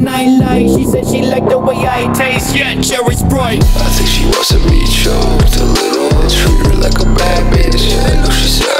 nightlight. She said she liked the way I taste, yeah, cherry Sprite. I think she wants to be choked a little. Treat her like a bad bitch. I know she said